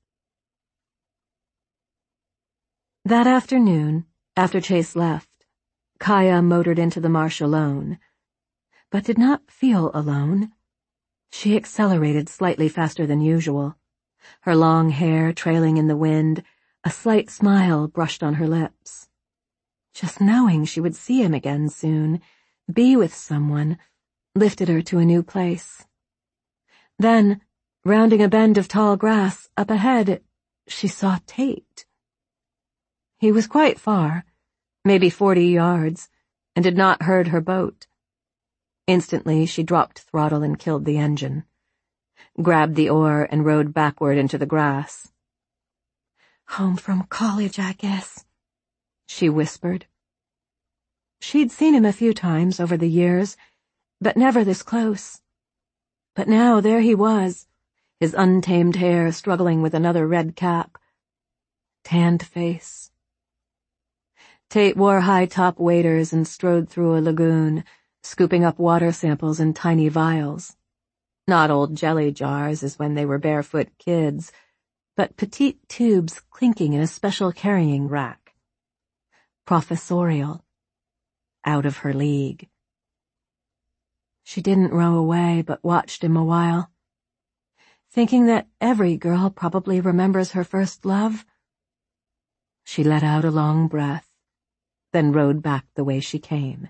That afternoon, after Chase left, Kaya motored into the marsh alone, but did not feel alone. She accelerated slightly faster than usual, her long hair trailing in the wind, a slight smile brushed on her lips. Just knowing she would see him again soon, be with someone, lifted her to a new place. Then, rounding a bend of tall grass up ahead, she saw Tate. He was quite far, maybe forty yards, and had not heard her boat. Instantly, she dropped throttle and killed the engine, grabbed the oar and rowed backward into the grass. "Home from college, I guess," she whispered. She'd seen him a few times over the years, but never this close. But now there he was, his untamed hair struggling with another red cap. Tanned face. Tate wore high-top waders and strode through a lagoon, scooping up water samples in tiny vials. Not old jelly jars as when they were barefoot kids, but petite tubes clinking in a special carrying rack. Professorial. Out of her league. She didn't row away, but watched him a while, thinking that every girl probably remembers her first love. She let out a long breath, then rowed back the way she came.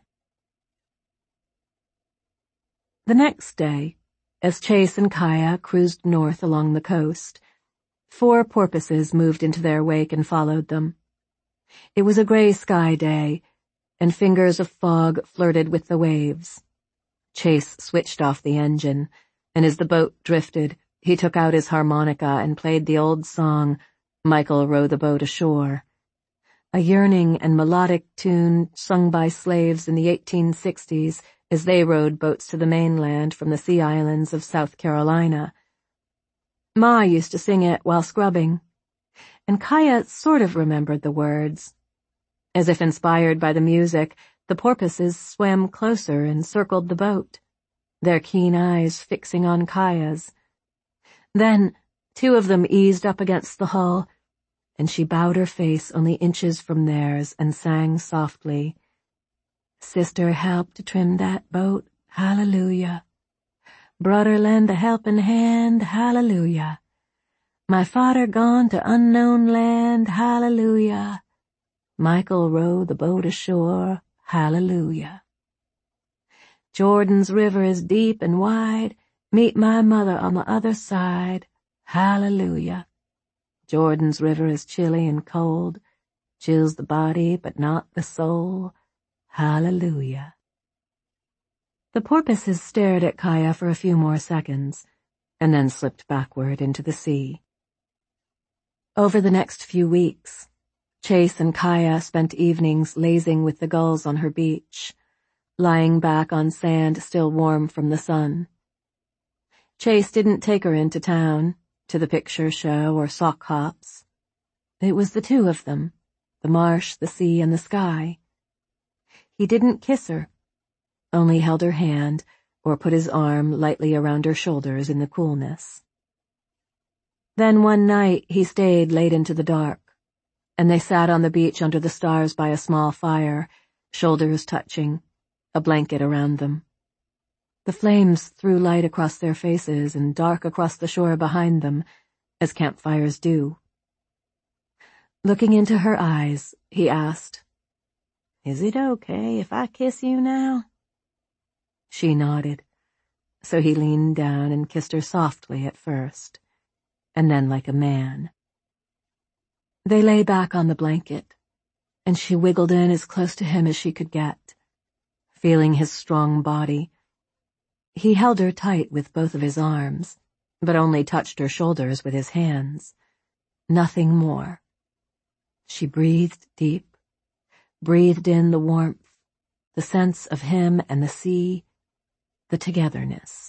The next day, as Chase and Kaya cruised north along the coast, four porpoises moved into their wake and followed them. It was a gray sky day, and fingers of fog flirted with the waves. Chase switched off the engine, and as the boat drifted, he took out his harmonica and played the old song, "Michael Row the Boat Ashore," a yearning and melodic tune sung by slaves in the eighteen sixties as they rowed boats to the mainland from the sea islands of South Carolina. Ma used to sing it while scrubbing, and Kaya sort of remembered the words. As if inspired by the music, the porpoises swam closer and circled the boat, their keen eyes fixing on Kaya's. Then, two of them eased up against the hull, and she bowed her face only inches from theirs and sang softly, "Sister helped to trim that boat, hallelujah. Brother lend a helping hand, hallelujah. My father gone to unknown land, hallelujah. Michael rowed the boat ashore, hallelujah. Jordan's river is deep and wide, meet my mother on the other side, hallelujah. Jordan's river is chilly and cold, chills the body but not the soul, hallelujah." The porpoises stared at Kaya for a few more seconds, and then slipped backward into the sea. Over the next few weeks, Chase and Kaya spent evenings lazing with the gulls on her beach, lying back on sand still warm from the sun. Chase didn't take her into town, to the picture show or sock hops. It was the two of them, the marsh, the sea, and the sky. He didn't kiss her, only held her hand or put his arm lightly around her shoulders in the coolness. Then one night he stayed late into the dark, and they sat on the beach under the stars by a small fire, shoulders touching, a blanket around them. The flames threw light across their faces and dark across the shore behind them, as campfires do. Looking into her eyes, he asked, "Is it okay if I kiss you now?" She nodded, so he leaned down and kissed her softly at first, and then like a man. They lay back on the blanket, and she wiggled in as close to him as she could get, feeling his strong body. He held her tight with both of his arms, but only touched her shoulders with his hands. Nothing more. She breathed deep, breathed in the warmth, the sense of him and the sea, the togetherness.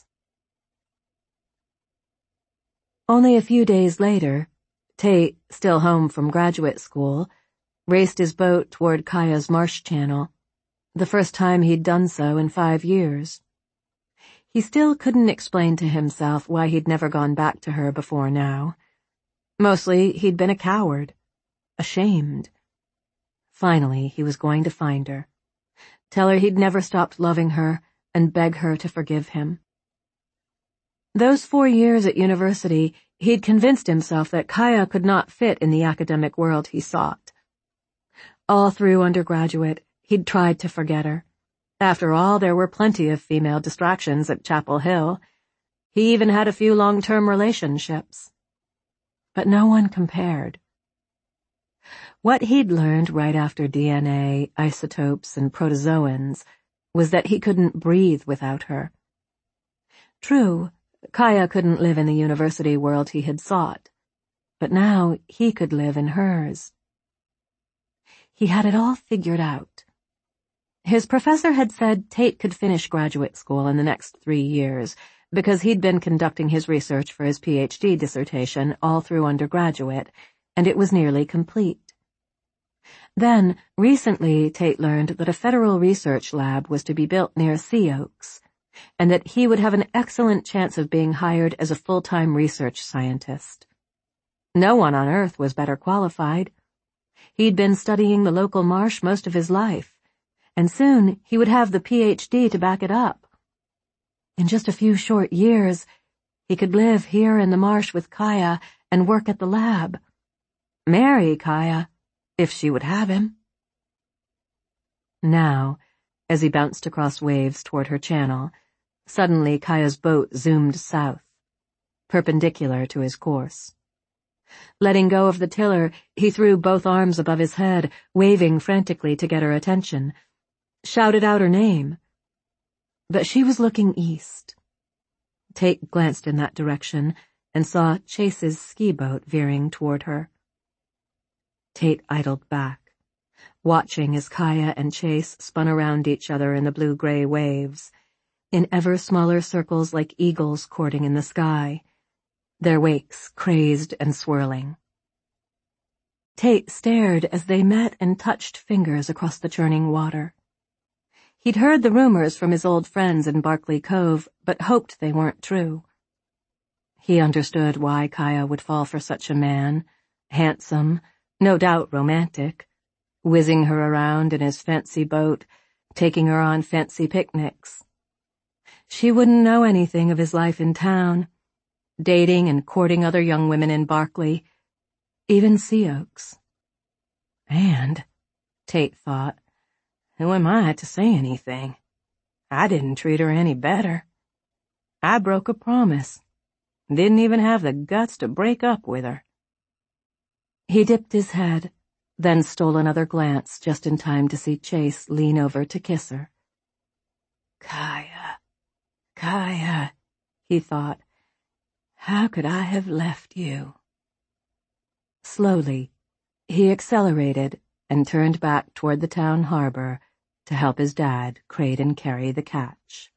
Only a few days later, Tate, still home from graduate school, raced his boat toward Kaya's marsh channel, the first time he'd done so in five years. He still couldn't explain to himself why he'd never gone back to her before now. Mostly, he'd been a coward, ashamed. Finally, he was going to find her, tell her he'd never stopped loving her, and beg her to forgive him. Those four years at university, he'd convinced himself that Kaya could not fit in the academic world he sought. All through undergraduate, he'd tried to forget her. After all, there were plenty of female distractions at Chapel Hill. He even had a few long-term relationships. But no one compared. What he'd learned right after D N A, isotopes, and protozoans was that he couldn't breathe without her. True, Kaya couldn't live in the university world he had sought, but now he could live in hers. He had it all figured out. His professor had said Tate could finish graduate school in the next three years because he'd been conducting his research for his P H D dissertation all through undergraduate, and it was nearly complete. Then, recently, Tate learned that a federal research lab was to be built near Sea Oaks, and that he would have an excellent chance of being hired as a full-time research scientist. No one on Earth was better qualified. He'd been studying the local marsh most of his life, and soon he would have the P H D to back it up. In just a few short years, he could live here in the marsh with Kaya and work at the lab. Marry Kaya, if she would have him. Now, as he bounced across waves toward her channel, suddenly Kaya's boat zoomed south, perpendicular to his course. Letting go of the tiller, he threw both arms above his head, waving frantically to get her attention, shouted out her name. But she was looking east. Tate glanced in that direction and saw Chase's ski boat veering toward her. Tate idled back, watching as Kaya and Chase spun around each other in the blue-gray waves, in ever smaller circles like eagles courting in the sky, their wakes crazed and swirling. Tate stared as they met and touched fingers across the churning water. He'd heard the rumors from his old friends in Barkley Cove, but hoped they weren't true. He understood why Kaya would fall for such a man, handsome, no doubt romantic, whizzing her around in his fancy boat, taking her on fancy picnics. She wouldn't know anything of his life in town, dating and courting other young women in Berkeley, even Sea Oaks. And, Tate thought, who am I to say anything? I didn't treat her any better. I broke a promise. Didn't even have the guts to break up with her. He dipped his head, then stole another glance just in time to see Chase lean over to kiss her. Kaya, Kaya, he thought, how could I have left you? Slowly, he accelerated and turned back toward the town harbor to help his dad crate and carry the catch.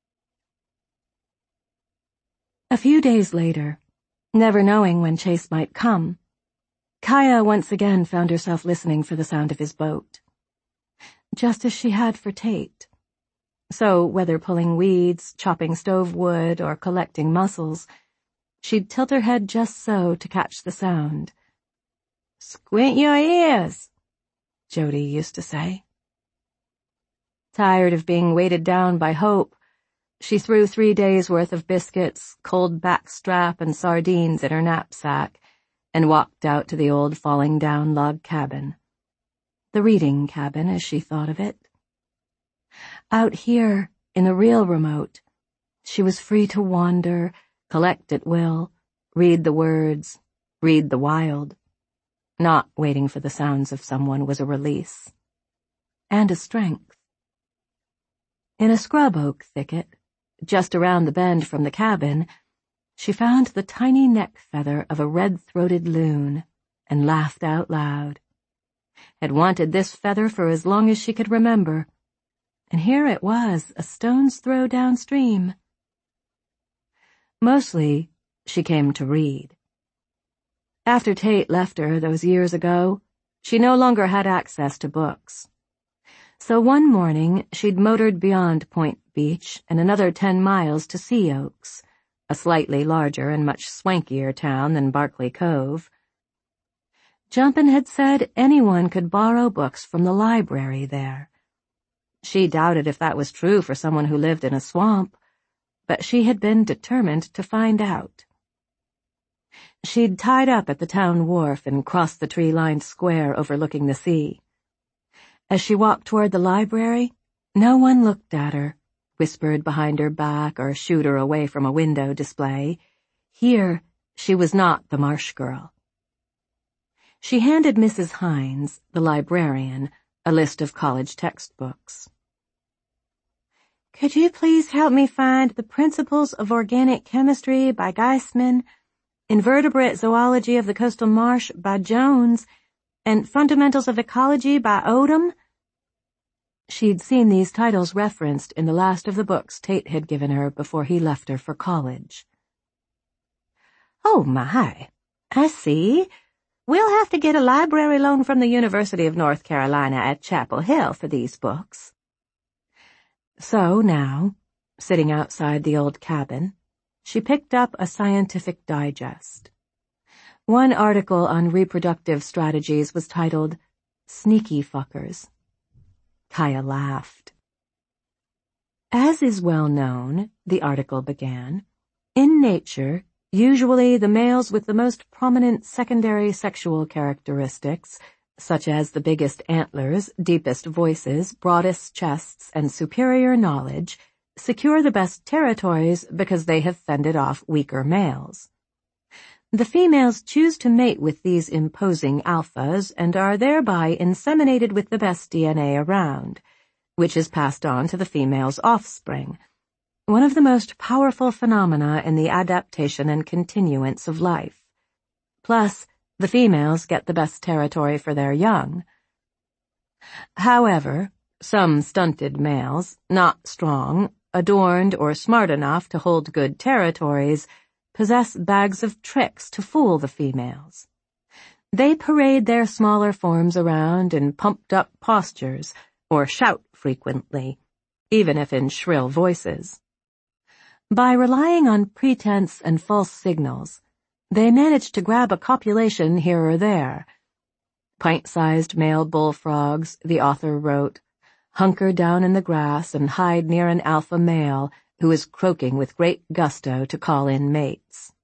A few days later, never knowing when Chase might come, Kaya once again found herself listening for the sound of his boat. Just as she had for Tate. So, whether pulling weeds, chopping stove wood, or collecting mussels, she'd tilt her head just so to catch the sound. Squint your ears, Jody used to say. Tired of being weighted down by hope, she threw three days' worth of biscuits, cold backstrap, and sardines in her knapsack and walked out to the old falling-down log cabin. The reading cabin, as she thought of it. Out here, in the real remote, she was free to wander, collect at will, read the words, read the wild. Not waiting for the sounds of someone was a release. And a strength. In a scrub oak thicket, just around the bend from the cabin, she found the tiny neck feather of a red-throated loon and laughed out loud. Had wanted this feather for as long as she could remember, and here it was, a stone's throw downstream. Mostly, she came to read. After Tate left her those years ago, she no longer had access to books. So one morning, she'd motored beyond Point Beach and another ten miles to Sea Oaks, a slightly larger and much swankier town than Barkley Cove. Jumpin' had said anyone could borrow books from the library there. She doubted if that was true for someone who lived in a swamp, but she had been determined to find out. She'd tied up at the town wharf and crossed the tree-lined square overlooking the sea. As she walked toward the library, no one looked at her, whispered behind her back, or shooed her away from a window display. Here, she was not the Marsh girl. She handed Missus Hines, the librarian, a list of college textbooks. Could you please help me find The Principles of Organic Chemistry by Geisman, Invertebrate Zoology of the Coastal Marsh by Jones, and Fundamentals of Ecology by Odom? She'd seen these titles referenced in the last of the books Tate had given her before he left her for college. Oh my, I see. We'll have to get a library loan from the University of North Carolina at Chapel Hill for these books. So now, sitting outside the old cabin, she picked up a scientific digest. One article on reproductive strategies was titled, Sneaky Fuckers. Kaya laughed. As is well known, the article began, in nature, usually the males with the most prominent secondary sexual characteristics, such as the biggest antlers, deepest voices, broadest chests, and superior knowledge, secure the best territories because they have fended off weaker males. The females choose to mate with these imposing alphas and are thereby inseminated with the best D N A around, which is passed on to the female's offspring, one of the most powerful phenomena in the adaptation and continuance of life. Plus, the females get the best territory for their young. However, some stunted males, not strong, adorned, or smart enough to hold good territories, possess bags of tricks to fool the females. They parade their smaller forms around in pumped-up postures, or shout frequently, even if in shrill voices. By relying on pretense and false signals, they manage to grab a copulation here or there. Pint-sized male bullfrogs, the author wrote, hunker down in the grass and hide near an alpha male who is croaking with great gusto to call in mates.